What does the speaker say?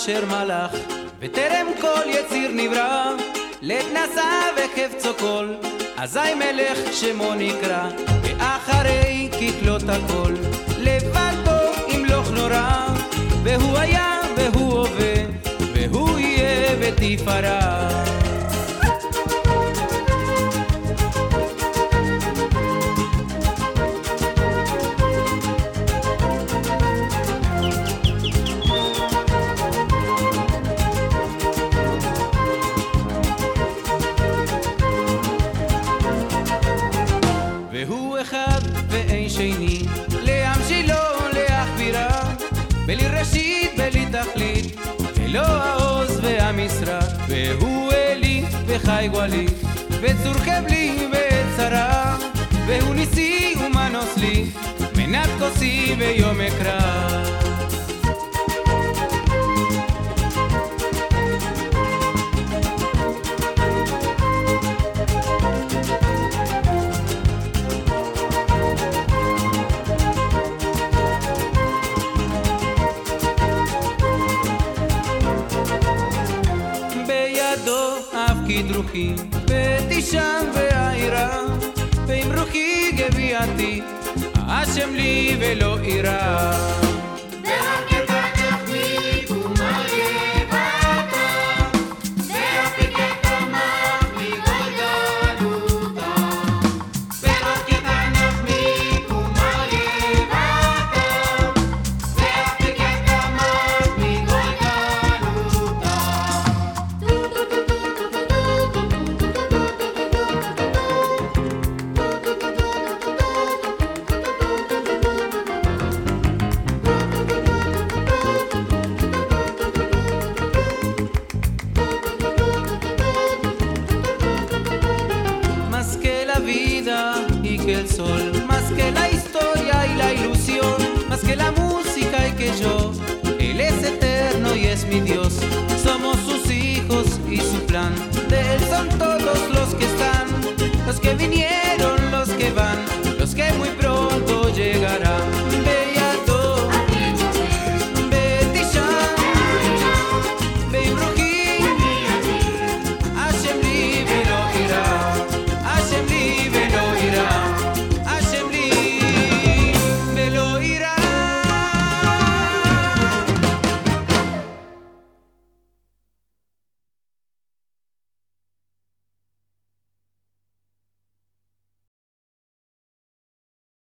אשר מלך, וטרם כל יציר נברא, לית נשא וחפצו כל, אזי מלך שמו נקרא, ואחרי ככלות הכל, לבד בו ימלוך נורא, והוא היה והוא הווה, והוא יהיה בתפארה. והוא אחד ואין שני, להמשילו להכבירה, בלי ראשית בלי תכלית, ולא העוז והמשרה, והוא אלי וחי גואלי, וצור חבלי וצרה, והוא ניסי ומנוס לי, מנת כוסי ויום אקרא. אף רוחי ותשם והעירה, ועם רוחי גביעתי השם לי ולא אירה. Más que la vida y que el sol